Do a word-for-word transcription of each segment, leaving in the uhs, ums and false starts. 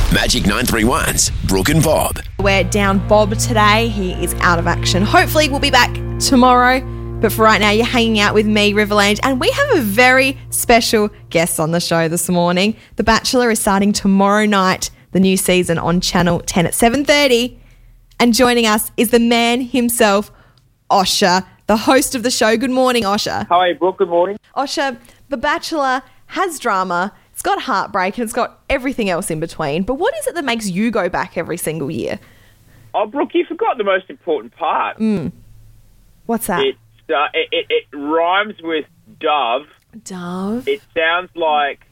Magic nine three one's Brooke and Bob. We're down Bob today. He is out of action. Hopefully we'll be back tomorrow. But for right now, you're hanging out with me, Riverland, and we have a very special guest on the show this morning. The Bachelor is starting tomorrow night, the new season on Channel ten at seven thirty. And joining us is the man himself, Osher, the host of the show. Good morning, Osher. Hi, Brooke. Good morning. Osher, The Bachelor has drama. It's got heartbreak and it's got everything else in between. But what is it that makes you go back every single year? Oh, Brooke, you forgot the most important part. Mm. What's that? It's, uh, it, it, it rhymes with dove. Dove? It sounds like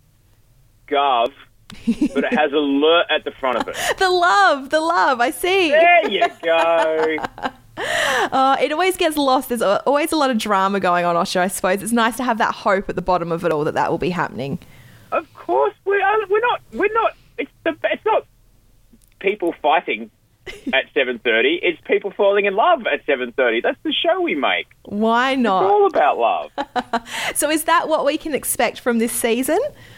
gov, but it has a l at the front of it. The love, the love, I see. There you go. Uh, it always gets lost. There's always a lot of drama going on, Osher, I suppose. It's nice to have that hope at the bottom of it all that that will be happening. Of course, we are, we're not. We're not. It's the. It's not people fighting at seven thirty. It's people falling in love at seven thirty. That's the show we make. Why not? It's all about love. So is that what we can expect from this season?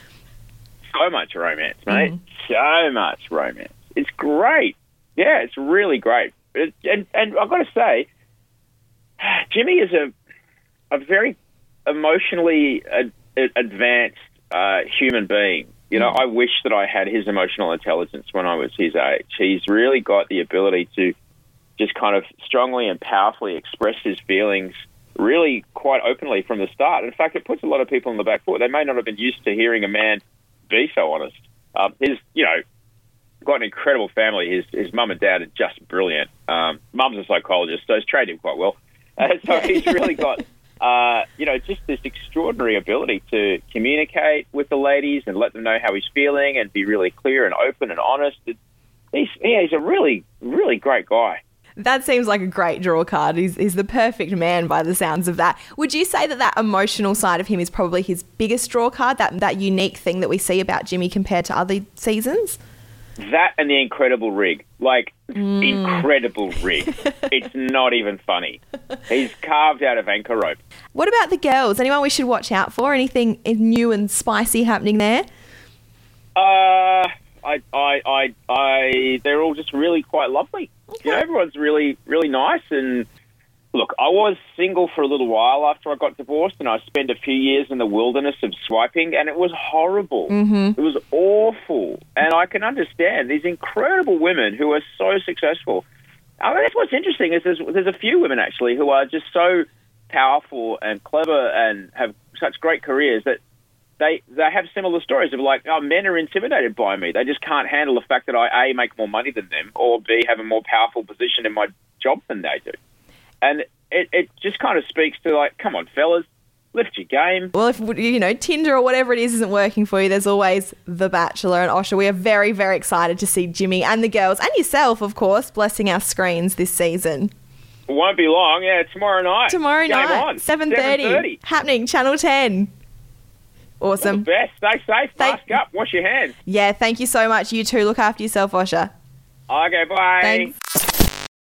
So much romance, mate. Mm. So much romance. It's great. Yeah, it's really great. It, and and I've got to say, Jimmy is a a very emotionally ad, advanced uh, human being. You know, I wish that I had his emotional intelligence when I was his age. He's really got the ability to just kind of strongly and powerfully express his feelings really quite openly from the start. In fact, it puts a lot of people on the back foot. They may not have been used to hearing a man be so honest. Um, his, you know, got an incredible family. His his mum and dad are just brilliant. Um, Mum's a psychologist, so he's trained him quite well. Uh, so he's really got, uh, you know, just this extraordinary ability to communicate with the ladies and let them know how he's feeling and be really clear and open and honest. It, he's, yeah, he's a really, really great guy. That seems like a great draw card. He's, he's the perfect man by the sounds of that. Would you say that that emotional side of him is probably his biggest draw card, that, that unique thing that we see about Jimmy compared to other seasons? That and the incredible rig. Like, mm. incredible rig. It's not even funny. He's carved out of anchor rope. What about the girls? Anyone we should watch out for? Anything new and spicy happening there? Uh, I, I, I, I, they're all just really quite lovely. Okay. You know, everyone's really, really nice. And look, I was single for a little while after I got divorced, and I spent a few years in the wilderness of swiping, and it was horrible. Mm-hmm. It was awful. And I can understand these incredible women who are so successful. I mean, that's what's interesting is there's, there's a few women, actually, who are just so powerful and clever and have such great careers that they they have similar stories of like, oh, men are intimidated by me. They just can't handle the fact that I, A, make more money than them, or B, have a more powerful position in my job than they do. And it, it just kind of speaks to, like, come on, fellas, lift your game. Well, if, you know, Tinder or whatever it is isn't working for you, there's always The Bachelor. And Osher, we are very, very excited to see Jimmy and the girls, and yourself, of course, blessing our screens this season. It won't be long. Yeah, tomorrow night. Tomorrow game night, on. seven thirty. Happening, Channel ten. Awesome. All the best. Stay safe. Thank- Mask up. Wash your hands. Yeah, thank you so much. You too. Look after yourself, Osher. Okay, bye. Thanks.